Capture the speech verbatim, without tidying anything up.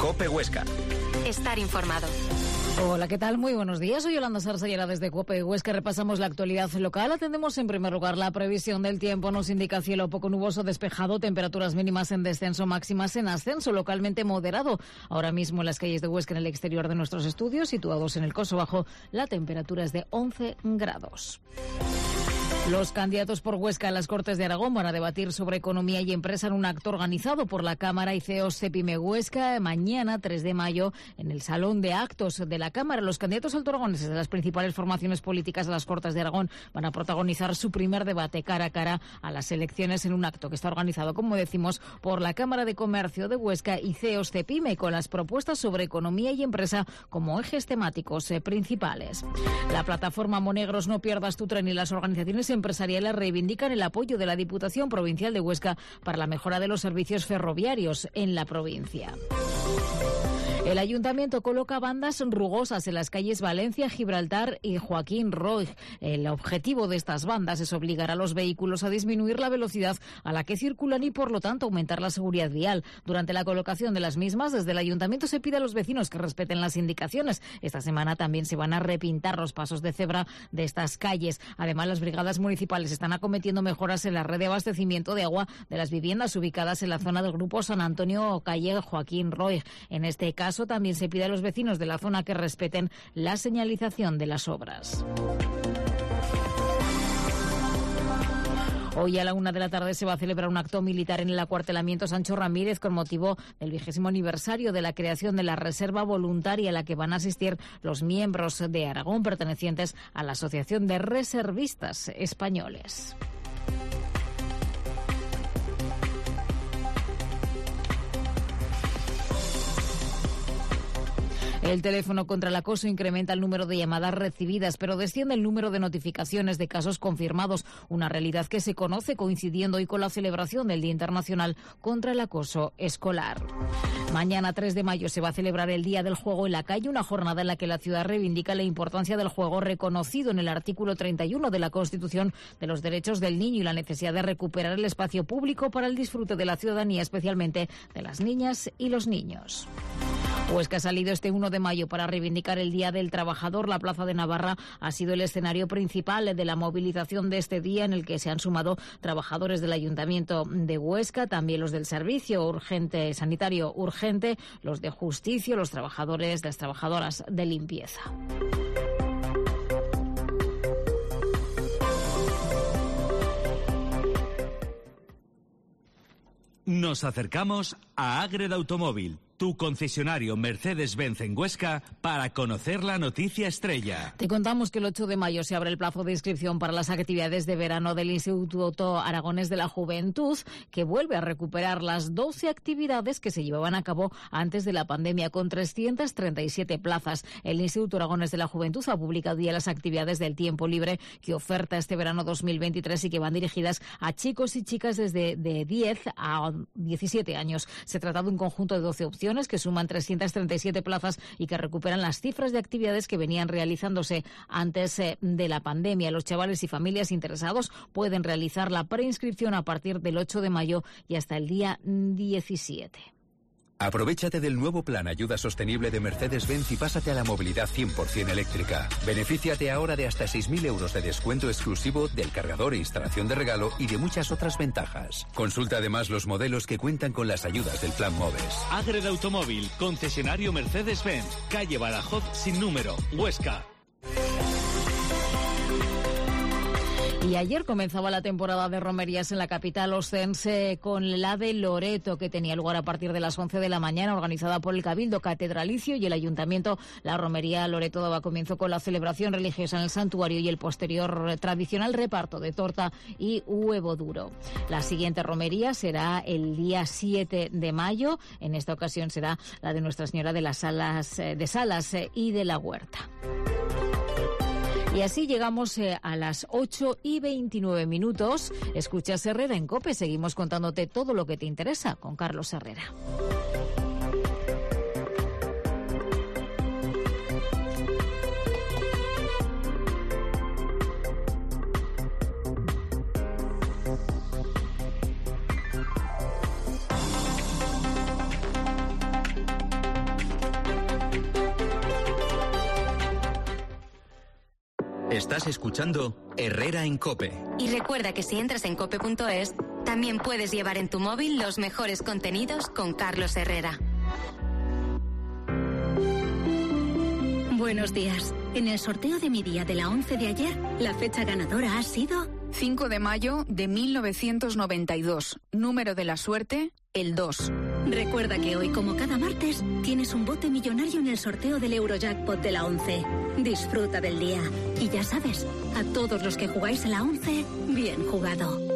COPE Huesca. Estar informado. Hola, ¿qué tal? Muy buenos días. Soy Yolanda Sarsellera desde COPE Huesca. Repasamos la actualidad local. Atendemos en primer lugar la previsión del tiempo. Nos indica cielo poco nuboso despejado, temperaturas mínimas en descenso, máximas en ascenso, localmente moderado. Ahora mismo en las calles de Huesca, en el exterior de nuestros estudios, situados en el Coso Bajo, la temperatura es de once grados. Los candidatos por Huesca a las Cortes de Aragón van a debatir sobre economía y empresa en un acto organizado por la Cámara y C E O Cepime Huesca mañana tres de mayo en el Salón de Actos de la Cámara. Los candidatos altoaragoneses de las principales formaciones políticas de las Cortes de Aragón van a protagonizar su primer debate cara a cara a las elecciones en un acto que está organizado, como decimos, por la Cámara de Comercio de Huesca y C E O Cepime, con las propuestas sobre economía y empresa como ejes temáticos eh, principales. La plataforma Monegros No Pierdas tu Tren y las organizaciones empresariales reivindican el apoyo de la Diputación Provincial de Huesca para la mejora de los servicios ferroviarios en la provincia. El Ayuntamiento coloca bandas rugosas en las calles Valencia, Gibraltar y Joaquín Roig. El objetivo de estas bandas es obligar a los vehículos a disminuir la velocidad a la que circulan y, por lo tanto, aumentar la seguridad vial. Durante la colocación de las mismas, desde el Ayuntamiento se pide a los vecinos que respeten las indicaciones. Esta semana también se van a repintar los pasos de cebra de estas calles. Además, las brigadas municipales están acometiendo mejoras en la red de abastecimiento de agua de las viviendas ubicadas en la zona del Grupo San Antonio, calle Joaquín Roig. En este caso, también se pide a los vecinos de la zona que respeten la señalización de las obras. Hoy a la una de la tarde se va a celebrar un acto militar en el acuartelamiento Sancho Ramírez con motivo del vigésimo aniversario de la creación de la Reserva Voluntaria, a la que van a asistir los miembros de Aragón pertenecientes a la Asociación de Reservistas Españoles. El teléfono contra el acoso incrementa el número de llamadas recibidas, pero desciende el número de notificaciones de casos confirmados, una realidad que se conoce coincidiendo hoy con la celebración del Día Internacional contra el Acoso Escolar. Mañana, tres de mayo, se va a celebrar el Día del Juego en la Calle, una jornada en la que la ciudad reivindica la importancia del juego reconocido en el artículo treinta y uno de la Constitución de los Derechos del Niño y la necesidad de recuperar el espacio público para el disfrute de la ciudadanía, especialmente de las niñas y los niños. Huesca ha salido este uno de mayo para reivindicar el Día del Trabajador. La Plaza de Navarra ha sido el escenario principal de la movilización de este día, en el que se han sumado trabajadores del Ayuntamiento de Huesca, también los del Servicio Urgente Sanitario Urgente, los de Justicia, los trabajadores, las trabajadoras de limpieza. Nos acercamos a Ágreda Automóvil, tu concesionario Mercedes-Benz en Huesca, para conocer la noticia estrella. Te contamos que el ocho de mayo se abre el plazo de inscripción para las actividades de verano del Instituto Aragonés de la Juventud, que vuelve a recuperar las doce actividades que se llevaban a cabo antes de la pandemia, con trescientas treinta y siete plazas. El Instituto Aragonés de la Juventud ha publicado ya las actividades del tiempo libre que oferta este verano dos mil veintitrés y que van dirigidas a chicos y chicas desde de diez a diecisiete años. Se trata de un conjunto de doce opciones que suman trescientas treinta y siete plazas y que recuperan las cifras de actividades que venían realizándose antes eh, de la pandemia. Los chavales y familias interesados pueden realizar la preinscripción a partir del ocho de mayo y hasta el día diecisiete. Aprovéchate del nuevo plan Ayuda Sostenible de Mercedes-Benz y pásate a la movilidad cien por ciento eléctrica. Benefíciate ahora de hasta seis mil euros de descuento exclusivo, del cargador e instalación de regalo y de muchas otras ventajas. Consulta además los modelos que cuentan con las ayudas del plan MOVES. Ágreda Automóvil, concesionario Mercedes-Benz, calle Badajoz sin número, Huesca. Y ayer comenzaba la temporada de romerías en la capital oscense con la de Loreto, que tenía lugar a partir de las once de la mañana, organizada por el Cabildo Catedralicio y el Ayuntamiento. La romería Loreto daba comienzo con la celebración religiosa en el santuario y el posterior tradicional reparto de torta y huevo duro. La siguiente romería será el día siete de mayo. En esta ocasión será la de Nuestra Señora de las Salas, de Salas y de la Huerta. Y así llegamos eh, a las ocho y veintinueve minutos. Escuchas Herrera en COPE. Seguimos contándote todo lo que te interesa con Carlos Herrera. Estás escuchando Herrera en COPE. Y recuerda que si entras en cope punto es, también puedes llevar en tu móvil los mejores contenidos con Carlos Herrera. Buenos días. En el sorteo de mi día de la once de ayer, la fecha ganadora ha sido cinco de mayo de mil novecientos noventa y dos. Número de la suerte, el dos. Recuerda que hoy, como cada martes, tienes un bote millonario en el sorteo del Eurojackpot de la once. Disfruta del día. Y ya sabes, a todos los que jugáis a la once, bien jugado.